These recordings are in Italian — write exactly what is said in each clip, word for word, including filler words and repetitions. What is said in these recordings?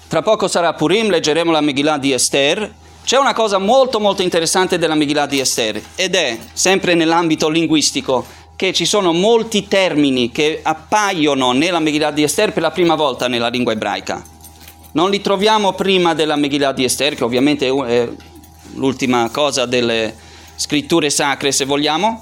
Tra poco sarà Purim, leggeremo la Megillah di Ester. C'è una cosa molto molto interessante della Megillah di Ester, ed è, sempre nell'ambito linguistico, che ci sono molti termini che appaiono nella Megillah di Ester per la prima volta nella lingua ebraica. Non li troviamo prima della Megillah di Ester, che ovviamente è l'ultima cosa delle scritture sacre, se vogliamo,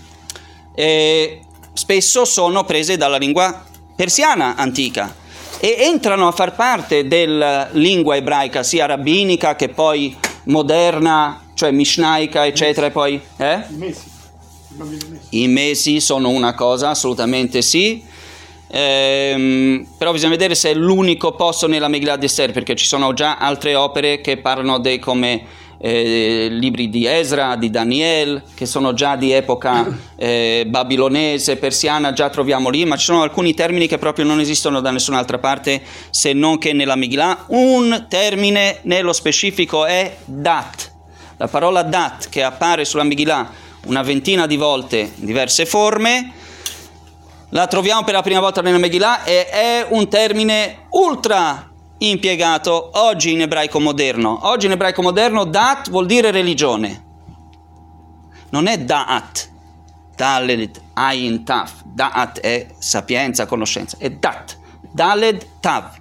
e spesso sono prese dalla lingua persiana antica e entrano a far parte della lingua ebraica, sia rabbinica che poi moderna, cioè mishnaica, eccetera, e poi... Eh? I mesi. I mesi sono una cosa, assolutamente sì, ehm, però bisogna vedere se è l'unico posto nella Megillah di Ester, perché ci sono già altre opere che parlano dei come eh, libri di Ezra, di Daniel, che sono già di epoca eh, babilonese, persiana, già troviamo lì, ma ci sono alcuni termini che proprio non esistono da nessun'altra parte se non che nella Megillah. Un termine nello specifico è dat, la parola dat, che appare sulla Megillah una ventina di volte in diverse forme, la troviamo per la prima volta nella Megillah e è un termine ultra impiegato oggi in ebraico moderno. Oggi in ebraico moderno dat vuol dire religione, non è da'at, daled, ayin, taf. Da'at è sapienza, conoscenza, è dat, daled, tav,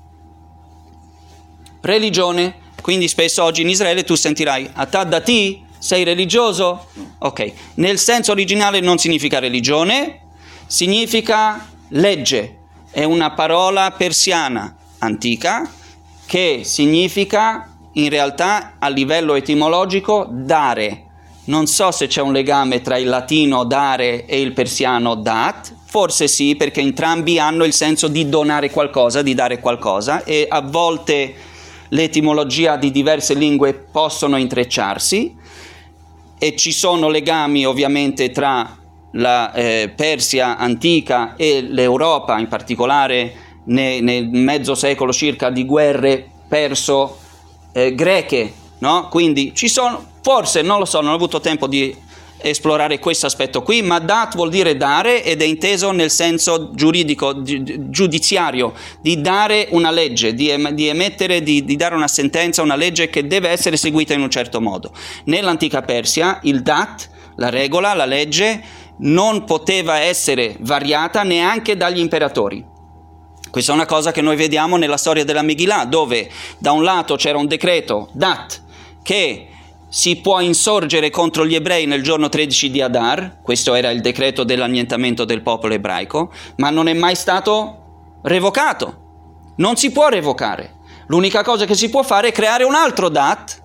religione. Quindi spesso oggi in Israele tu sentirai atad dati, sei religioso? Ok, nel senso originale non significa religione, significa legge. È una parola persiana antica che significa in realtà a livello etimologico dare. Non so se c'è un legame tra il latino dare e il persiano dat, forse sì, perché entrambi hanno il senso di donare qualcosa, di dare qualcosa, e a volte l'etimologia di diverse lingue possono intrecciarsi. E ci sono legami ovviamente tra la eh, Persia antica e l'Europa, in particolare ne, nel mezzo secolo circa di guerre perso-greche, eh, no? Quindi ci sono, forse, non lo so, non ho avuto tempo di esplorare questo aspetto qui, ma dat vuol dire dare ed è inteso nel senso giuridico, gi- giudiziario, di dare una legge, di, em- di emettere, di, di dare una sentenza, una legge che deve essere seguita in un certo modo. Nell'antica Persia il dat, la regola, la legge, non poteva essere variata neanche dagli imperatori. Questa è una cosa che noi vediamo nella storia della Megillah, dove da un lato c'era un decreto dat che si può insorgere contro gli ebrei nel giorno tredici di Adar, questo era il decreto dell'annientamento del popolo ebraico, ma non è mai stato revocato, non si può revocare. L'unica cosa che si può fare è creare un altro dat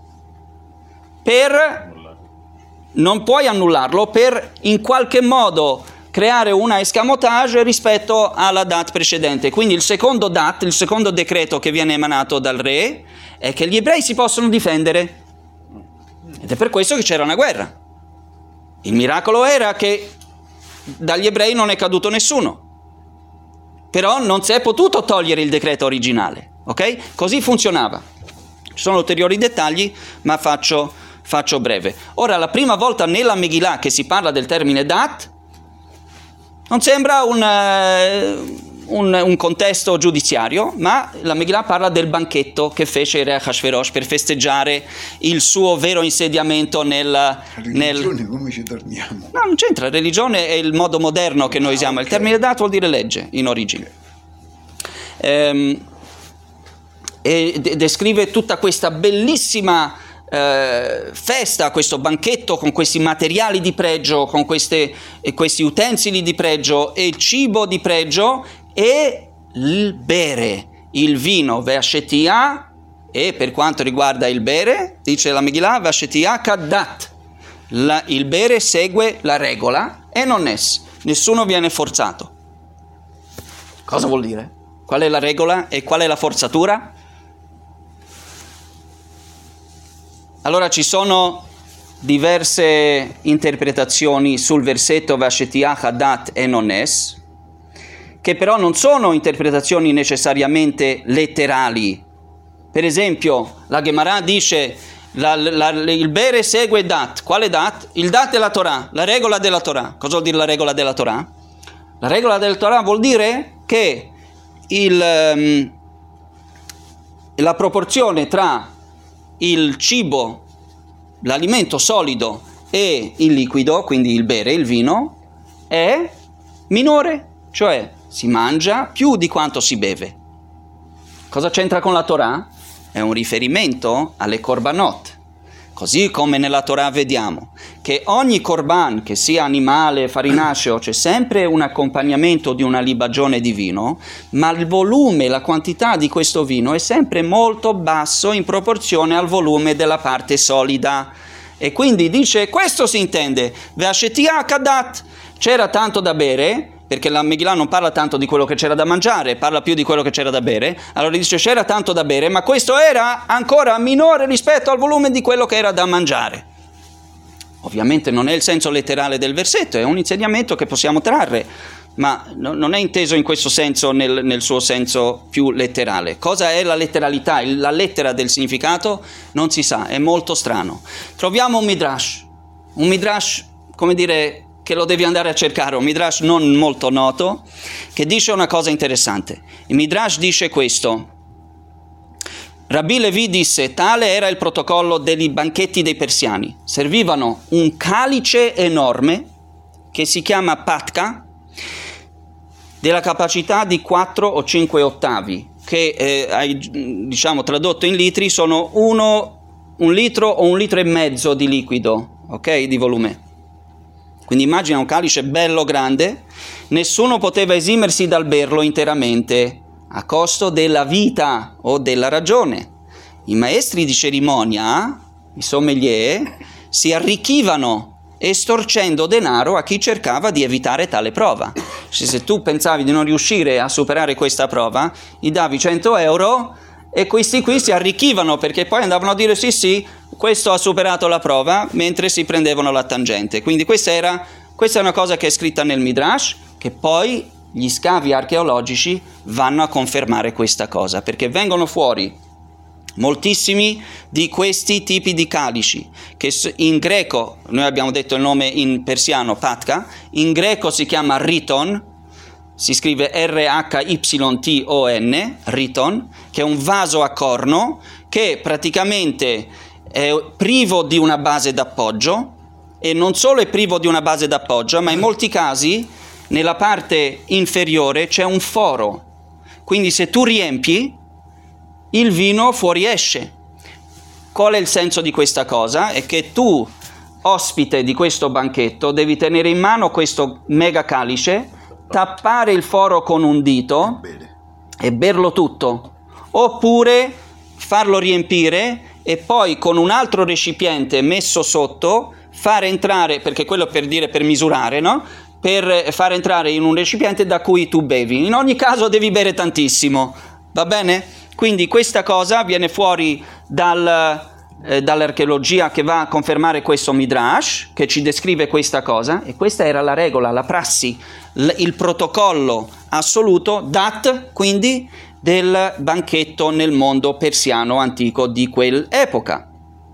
per, non puoi annullarlo, per in qualche modo creare una escamotage rispetto alla dat precedente. Quindi il secondo dat, il secondo decreto che viene emanato dal re, è che gli ebrei si possono difendere. Ed è per questo che c'era una guerra. Il miracolo era che dagli ebrei non è caduto nessuno, però non si è potuto togliere il decreto originale, ok? Così funzionava. Ci sono ulteriori dettagli, ma faccio, faccio breve. Ora, la prima volta nella Megillah che si parla del termine dat, non sembra un, uh, un, un contesto giudiziario, ma la Megillah parla del banchetto che fece il re Ahashverosh per festeggiare il suo vero insediamento nel... Religione, nel... come ci torniamo? No, non c'entra, religione è il modo moderno che noi usiamo, il termine dat vuol dire legge in origine. Ehm, e de- descrive tutta questa bellissima eh, festa, questo banchetto con questi materiali di pregio, con queste, eh, questi utensili di pregio e il cibo di pregio e il bere, il vino, ve'ashetia, e per quanto riguarda il bere, dice la Megillah, ve'ashetia kadat, la, il bere segue la regola e non es, nessuno viene forzato. Cosa vuol dire? Qual è la regola e qual è la forzatura? Allora ci sono diverse interpretazioni sul versetto ve'ashetia kadat e non es, che però non sono interpretazioni necessariamente letterali. Per esempio, la Gemara dice la, la, il bere segue dat. Quale dat? Il dat è la Torah, la regola della Torah. Cosa vuol dire la regola della Torah? La regola della Torah vuol dire che il, um, la proporzione tra il cibo, l'alimento solido e il liquido, quindi il bere, il vino, è minore, cioè si mangia più di quanto si beve. Cosa c'entra con la Torah? È un riferimento alle korbanot. Così come nella Torah vediamo che ogni korban, che sia animale, farinaceo, c'è sempre un accompagnamento di una libagione di vino, ma il volume, la quantità di questo vino è sempre molto basso in proporzione al volume della parte solida. E quindi dice, questo si intende, Ve'ashetia kadat, c'era tanto da bere, perché la Megillah non parla tanto di quello che c'era da mangiare, parla più di quello che c'era da bere. Allora dice c'era tanto da bere, ma questo era ancora minore rispetto al volume di quello che era da mangiare. Ovviamente non è il senso letterale del versetto, è un insegnamento che possiamo trarre, ma no, non è inteso in questo senso nel, nel suo senso più letterale. Cosa è la letteralità? La lettera del significato non si sa, è molto strano. Troviamo un midrash, un midrash, come dire, che lo devi andare a cercare, un midrash non molto noto, che dice una cosa interessante. Il midrash dice questo: Rabbi Levi disse, tale era il protocollo dei banchetti dei persiani. Servivano un calice enorme, che si chiama patka, della capacità di quattro o cinque ottavi, che eh, diciamo tradotto in litri sono uno, un litro o un litro e mezzo di liquido, ok, di volume. Quindi immagina un calice bello grande, nessuno poteva esimersi dal berlo interamente, a costo della vita o della ragione. I maestri di cerimonia, i sommelier, si arricchivano estorcendo denaro a chi cercava di evitare tale prova. Se tu pensavi di non riuscire a superare questa prova, gli davi cento euro e questi qui si arricchivano, perché poi andavano a dire sì sì, questo ha superato la prova, mentre si prendevano la tangente. Quindi questa, era, questa è una cosa che è scritta nel Midrash, che poi gli scavi archeologici vanno a confermare questa cosa, perché vengono fuori moltissimi di questi tipi di calici, che in greco, noi abbiamo detto il nome in persiano patka, in greco si chiama riton, si scrive R H Y T O N, riton, che è un vaso a corno che praticamente è privo di una base d'appoggio, e non solo è privo di una base d'appoggio, ma in molti casi nella parte inferiore c'è un foro, quindi se tu riempi il vino fuoriesce. Qual è il senso di questa cosa? È che tu, ospite di questo banchetto, devi tenere in mano questo mega calice, tappare il foro con un dito e berlo tutto, oppure farlo riempire e poi con un altro recipiente messo sotto far entrare, perché quello per dire per misurare, no? Per far entrare in un recipiente da cui tu bevi. In ogni caso devi bere tantissimo, va bene? Quindi questa cosa viene fuori dal, eh, dall'archeologia, che va a confermare questo midrash, che ci descrive questa cosa, e questa era la regola, la prassi, l- il protocollo assoluto, dat, quindi, del banchetto nel mondo persiano antico di quell'epoca.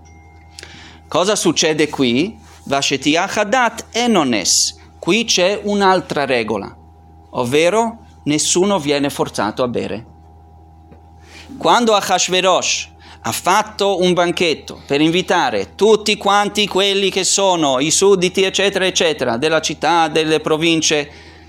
Cosa succede qui? Vashetia hadat enones. Qui c'è un'altra regola, ovvero nessuno viene forzato a bere. Quando Ahashverosh ha fatto un banchetto per invitare tutti quanti quelli che sono i sudditi eccetera eccetera della città, delle province,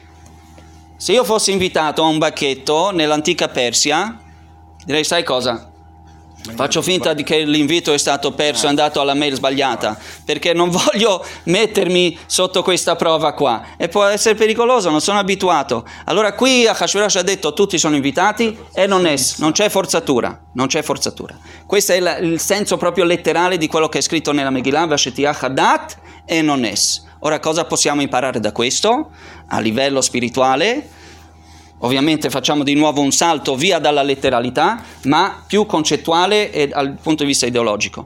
se io fossi invitato a un banchetto nell'antica Persia, direi sai cosa? Faccio finta di che l'invito è stato perso, è andato alla mail sbagliata, perché non voglio mettermi sotto questa prova qua e può essere pericoloso, non sono abituato. Allora qui Ahashverosh ha detto tutti sono invitati e non è, non c'è forzatura, non c'è forzatura. Questo è la, il senso proprio letterale di quello che è scritto nella Megillah, Vashetia hadat e non è. Ora cosa possiamo imparare da questo a livello spirituale? Ovviamente facciamo di nuovo un salto via dalla letteralità, ma più concettuale e dal punto di vista ideologico.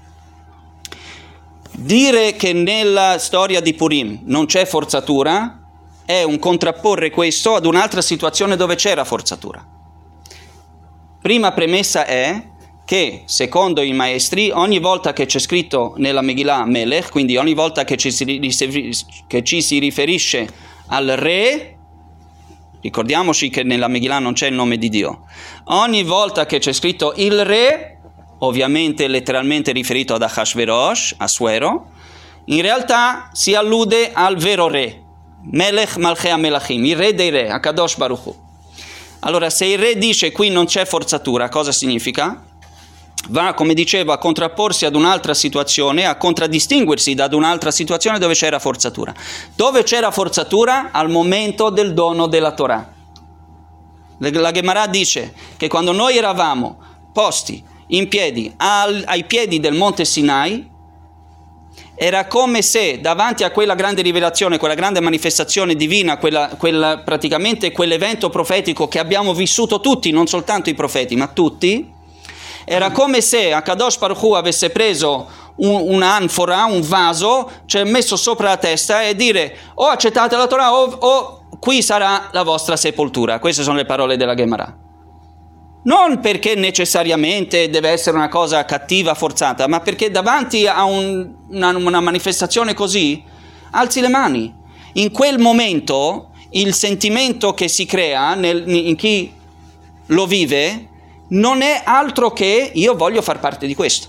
Dire che nella storia di Purim non c'è forzatura è un contrapporre questo ad un'altra situazione dove c'era forzatura. Prima premessa è che, secondo i maestri, ogni volta che c'è scritto nella Megillah Melech, quindi ogni volta che ci si, che ci si riferisce al re, Ricordiamoci che nella Megillah non c'è il nome di Dio. Ogni volta che c'è scritto il re, ovviamente letteralmente riferito ad Ahashverosh, Asuero, in realtà si allude al vero re, Melech Malchei HaMelachim, il re dei re, Akadosh Baruch Hu. Allora, se il re dice qui non c'è forzatura, cosa significa? Va, come dicevo, a contrapporsi ad un'altra situazione, a contraddistinguersi da un'altra situazione dove c'era forzatura. Dove c'era forzatura? Al momento del dono della Torah. La Gemara dice che quando noi eravamo posti in piedi al, ai piedi del monte Sinai, era come se davanti a quella grande rivelazione, quella grande manifestazione divina, quella, quella, praticamente quell'evento profetico che abbiamo vissuto tutti, non soltanto i profeti, ma tutti, era come se Akadosh Baruch Hu avesse preso un, un'anfora, un vaso, cioè messo sopra la testa e dire o accettate la Torah o, o qui sarà la vostra sepoltura. Queste sono le parole della Gemara. Non perché necessariamente deve essere una cosa cattiva, forzata, ma perché davanti a un, una, una manifestazione così, alzi le mani. In quel momento il sentimento che si crea nel, in chi lo vive non è altro che io voglio far parte di questo.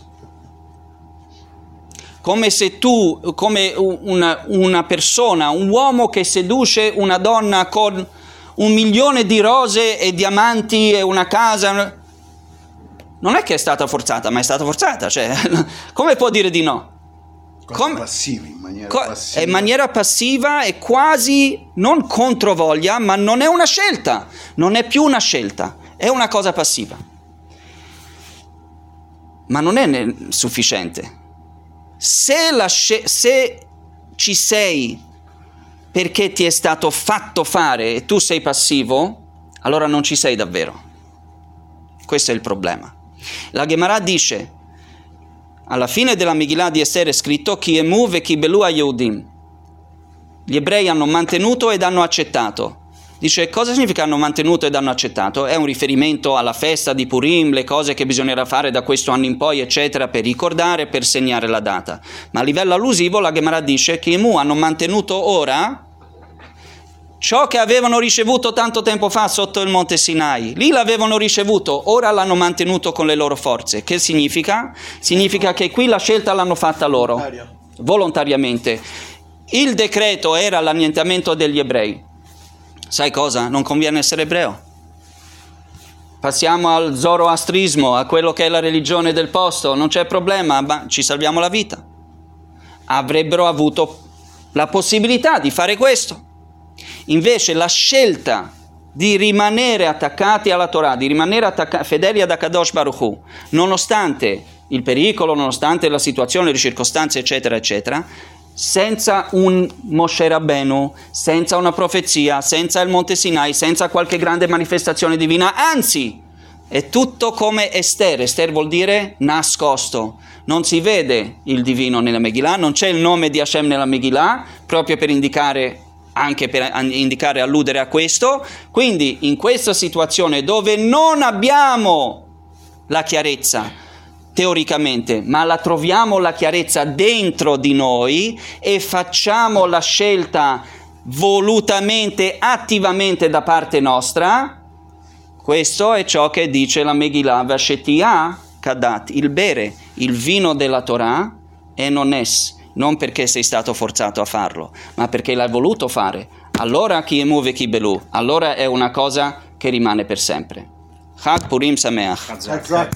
Come se tu, come una, una persona, un uomo che seduce una donna con un milione di rose e diamanti e una casa, non è che è stata forzata, ma è stata forzata, cioè, come può dire di no? Come, passivi, in maniera co- passiva. In maniera passiva e quasi non controvoglia, ma non è una scelta, non è più una scelta, è una cosa passiva. Ma non è ne- sufficiente. Se, la sce- se ci sei perché ti è stato fatto fare e tu sei passivo, allora non ci sei davvero. Questo è il problema. La Gemara dice, alla fine della Megillah di Esther è scritto Ki emu ve kibelu ha-Yehudim. Gli ebrei hanno mantenuto ed hanno accettato. Dice, cosa significa hanno mantenuto ed hanno accettato? È un riferimento alla festa di Purim, le cose che bisognerà fare da questo anno in poi, eccetera, per ricordare, per segnare la data. Ma a livello allusivo la Gemara dice che Emu hanno mantenuto ora ciò che avevano ricevuto tanto tempo fa sotto il monte Sinai. Lì l'avevano ricevuto, ora l'hanno mantenuto con le loro forze. Che significa? Significa che qui la scelta l'hanno fatta loro, volontariamente. Il decreto era l'annientamento degli ebrei. Sai cosa? Non conviene essere ebreo. Passiamo al zoroastrismo, a quello che è la religione del posto, non c'è problema, ma ci salviamo la vita. Avrebbero avuto la possibilità di fare questo. Invece la scelta di rimanere attaccati alla Torah, di rimanere attacca- fedeli ad Akadosh Baruch Hu, nonostante il pericolo, nonostante la situazione, le circostanze, eccetera, eccetera, senza un Moshe Rabbenu, senza una profezia, senza il Monte Sinai, senza qualche grande manifestazione divina, anzi, è tutto come Esther. Esther vuol dire nascosto. Non si vede il divino nella Megillah, non c'è il nome di Hashem nella Megillah, proprio per indicare, anche per indicare, alludere a questo. Quindi, in questa situazione dove non abbiamo la chiarezza, teoricamente, ma la troviamo la chiarezza dentro di noi e facciamo la scelta volutamente, attivamente da parte nostra, questo è ciò che dice la Megillah, Vashetia Kadat, il bere il vino della Torah e non es, non perché sei stato forzato a farlo, ma perché l'hai voluto fare. Allora Ki emu ve kibelu, allora è una cosa che rimane per sempre. Chag Purim Sameach.